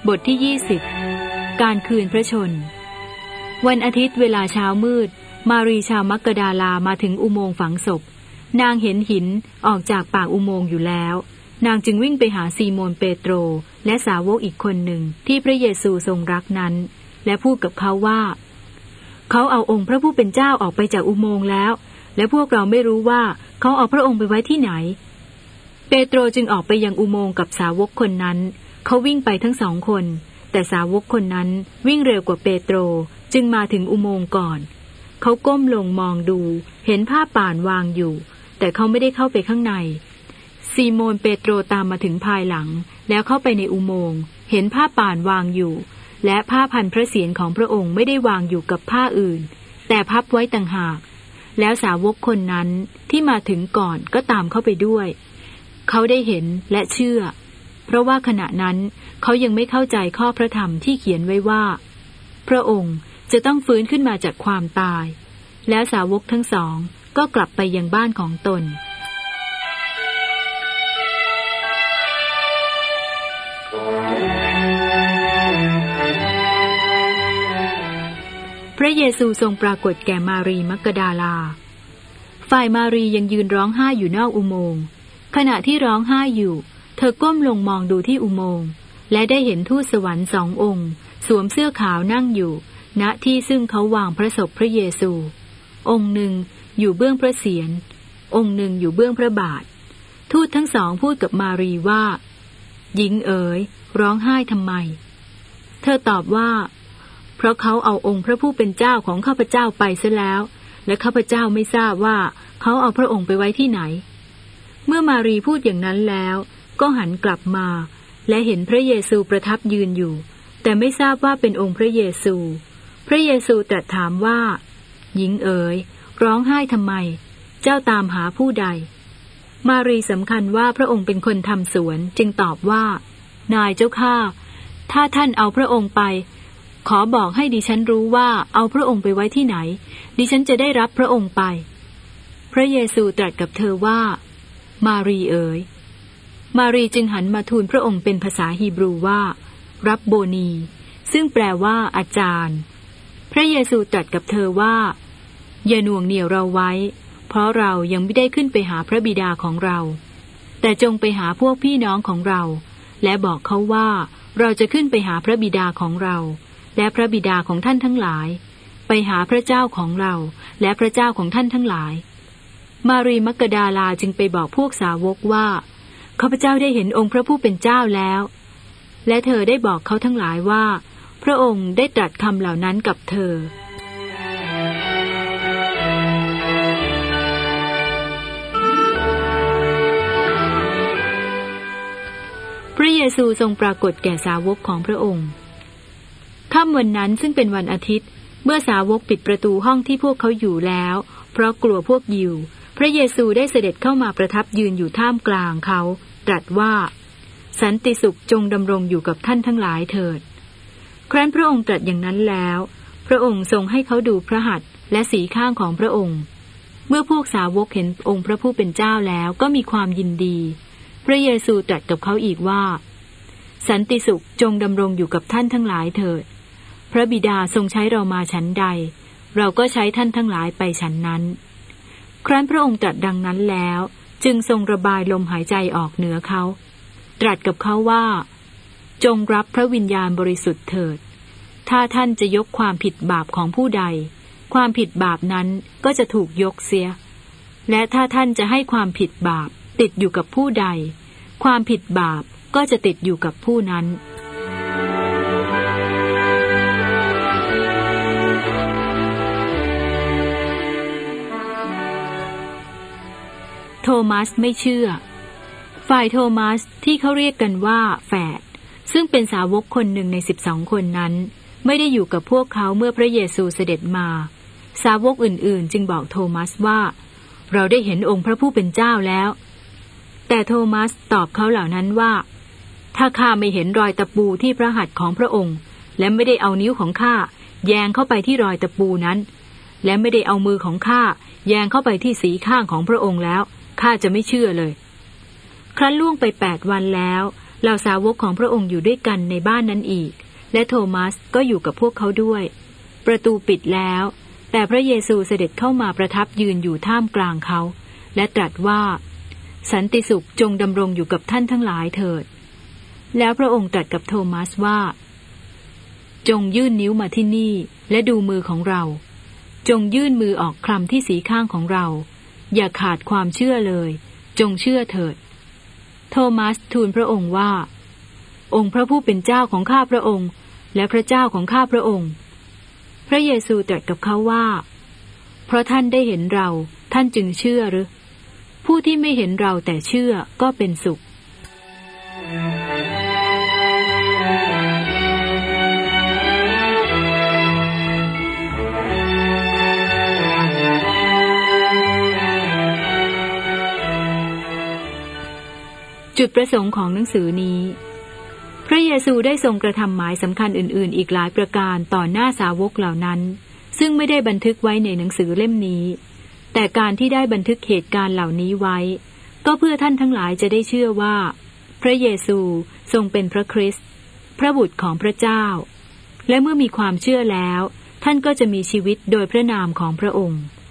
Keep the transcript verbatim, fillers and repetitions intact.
บทที่ยี่สิบการคืนพระชนวันอาทิตย์เวลาเช้ามืดมารีชาวมักกะดาลามาถึงอุโมงค์ฝังศพนางเห็นหินออกจากปากอุโมงค์อยู่แล้วนางจึงวิ่งไปหาซีโมนเปโตรและสาวกอีกคนหนึ่งที่พระเยซูทรงรักนั้นและพูดกับเขาว่าเขาเอาองค์พระผู้เป็นเจ้าออกไปจากอุโมงค์แล้วและพวกเราไม่รู้ว่าเขาเอาพระองค์ไปไว้ที่ไหนเปโตรจึงออกไปยังอุโมงค์กับสาวกคนนั้นเขาวิ่งไปทั้งสองคนแต่สาวกคนนั้นวิ่งเร็วกว่าเปโตรจึงมาถึงอุโมงค์ก่อนเขาก้มลงมองดูเห็นผ้าป่านวางอยู่แต่เขาไม่ได้เข้าไปข้างในซีโมนเปโตรตามมาถึงภายหลังแล้วเข้าไปในอุโมงค์เห็นผ้าป่านวางอยู่และผ้าพันพระเศียรของพระองค์ไม่ได้วางอยู่กับผ้าอื่นแต่พับไว้ต่างหากแล้วสาวกคนนั้นที่มาถึงก่อนก็ตามเข้าไปด้วยเขาได้เห็นและเชื่อเพราะว่าขณะนั้นเขายังไม่เข้าใจข้อพระธรรมที่เขียนไว้ว่าพระองค์จะต้องฟื้นขึ้นมาจากความตายแล้วสาวกทั้งสองก็กลับไปยังบ้านของตนพระเยซูทรงปรากฏแก่มารีมักกะดาลาฝ่ายมารียังยืนร้องไห้อยู่นอกอุโมงค์ขณะที่ร้องไห้อยู่เธอก้มลงมองดูที่อุโมงค์และได้เห็นทูตสวรรค์สององค์สวมเสื้อขาวนั่งอยู่ณที่ซึ่งเขาวางพระศพพระเยซูองค์หนึ่งอยู่เบื้องพระเศียรองค์หนึ่งอยู่เบื้องพระบาททูตทั้งสองพูดกับมารีว่าหญิงเอ๋ยร้องไห้ทำไมเธอตอบว่าเพราะเขาเอาองค์พระผู้เป็นเจ้าของข้าพเจ้าไปเสียแล้วและข้าพเจ้าไม่ทราบว่าเขาเอาพระองค์ไปไว้ที่ไหนเมื่อมารีพูดอย่างนั้นแล้วก็หันกลับมาและเห็นพระเยซูประทับยืนอยู่แต่ไม่ทราบว่าเป็นองค์พระเยซูพระเยซูตรัสถามว่าหญิงเอ๋ยร้องไห้ทำไมเจ้าตามหาผู้ใดมารีสำคัญว่าพระองค์เป็นคนทำสวนจึงตอบว่านายเจ้าข้าถ้าท่านเอาพระองค์ไปขอบอกให้ดิฉันรู้ว่าเอาพระองค์ไปไว้ที่ไหนดิฉันจะได้รับพระองค์ไปพระเยซูตรัสกับเธอว่ามารีเอ๋ยมารีจึงหันมาทูลพระองค์เป็นภาษาฮีบรูว่ารับโบนีซึ่งแปลว่าอาจารย์พระเยซูตรัสกับเธอว่าอย่าหน่วงเหนี่ยวเราไว้เพราะเรายังไม่ได้ขึ้นไปหาพระบิดาของเราแต่จงไปหาพวกพี่น้องของเราและบอกเขาว่าเราจะขึ้นไปหาพระบิดาของเราและพระบิดาของท่านทั้งหลายไปหาพระเจ้าของเราและพระเจ้าของท่านทั้งหลายมารีมักกะดาลาจึงไปบอกพวกสาวกว่าข้าพเจ้าได้เห็นองค์พระผู้เป็นเจ้าแล้วและเธอได้บอกเขาทั้งหลายว่าพระองค์ได้ตรัสคำเหล่านั้นกับเธอพระเยซูทรงปรากฏแก่สาวกของพระองค์ค่ำวันนั้นซึ่งเป็นวันอาทิตย์เมื่อสาวกปิดประตูห้องที่พวกเขาอยู่แล้วเพราะกลัวพวกยิวพระเยซูได้เสด็จเข้ามาประทับยืนอยู่ท่ามกลางเขาตรัสว่าสันติสุขจงดำรงอยู่กับท่านทั้งหลายเถิดครั้นพระองค์ตรัสอย่างนั้นแล้วพระองค์ทรงให้เขาดูพระหัตถ์และสีข้างของพระองค์เมื่อพวกสาวกเห็นองค์พระผู้เป็นเจ้าแล้วก็มีความยินดีพระเยซูตรัสกับเขาอีกว่าสันติสุขจงดำรงอยู่กับท่านทั้งหลายเถิดพระบิดาทรงใช้เรามาฉันใดเราก็ใช้ท่านทั้งหลายไปฉันนั้นครั้นพระองค์ตรัสดังนั้นแล้วจึงทรงระบายลมหายใจออกเหนือเขาตรัสกับเขาว่าจงรับพระวิญญาณบริสุทธิ์เถิดถ้าท่านจะยกความผิดบาปของผู้ใดความผิดบาปนั้นก็จะถูกยกเสียและถ้าท่านจะให้ความผิดบาปติดอยู่กับผู้ใดความผิดบาปก็จะติดอยู่กับผู้นั้นโทมัสไม่เชื่อฝ่ายโทมัสที่เขาเรียกกันว่าแฝดซึ่งเป็นสาวกคนหนึ่งในสิบสองคนนั้นไม่ได้อยู่กับพวกเขาเมื่อพระเยซูเสด็จมาสาวกอื่นๆจึงบอกโทมัสว่าเราได้เห็นองค์พระผู้เป็นเจ้าแล้วแต่โทมัสตอบเขาเหล่านั้นว่าถ้าข้าไม่เห็นรอยตะปูที่พระหัตถ์ของพระองค์และไม่ได้เอานิ้วของข้าแยงเข้าไปที่รอยตะปูนั้นและไม่ได้เอามือของข้าแยงเข้าไปที่สีข้างของพระองค์แล้วข้าจะไม่เชื่อเลยครั้นล่วงไปแปดวันแล้วเหล่าสาวกของพระองค์อยู่ด้วยกันในบ้านนั้นอีกและโทมัสก็อยู่กับพวกเขาด้วยประตูปิดแล้วแต่พระเยซูเสด็จเข้ามาประทับยืนอยู่ท่ามกลางเขาและตรัสว่าสันติสุขจงดำรงอยู่กับท่านทั้งหลายเถิดแล้วพระองค์ตรัสกับโทมัสว่าจงยื่นนิ้วมาที่นี่และดูมือของเราจงยื่นมือออกคลำที่สีข้างของเราอย่าขาดความเชื่อเลยจงเชื่อเถิดโทมัสทูลพระองค์ว่าองค์พระผู้เป็นเจ้าของข้าพระองค์และพระเจ้าของข้าพระองค์พระเยซูตรัสกับเขาว่าเพราะท่านได้เห็นเราท่านจึงเชื่อหรือผู้ที่ไม่เห็นเราแต่เชื่อก็เป็นสุขจุดประสงค์ของหนังสือนี้พระเยซูได้ทรงกระทำหมายสำคัญอื่นๆอีกหลายประการต่อหน้าสาวกเหล่านั้นซึ่งไม่ได้บันทึกไว้ในหนังสือเล่มนี้แต่การที่ได้บันทึกเหตุการณ์เหล่านี้ไว้ก็เพื่อท่านทั้งหลายจะได้เชื่อว่าพระเยซูทรงเป็นพระคริสต์พระบุตรของพระเจ้าและเมื่อมีความเชื่อแล้วท่านก็จะมีชีวิตโดยพระนามของพระองค์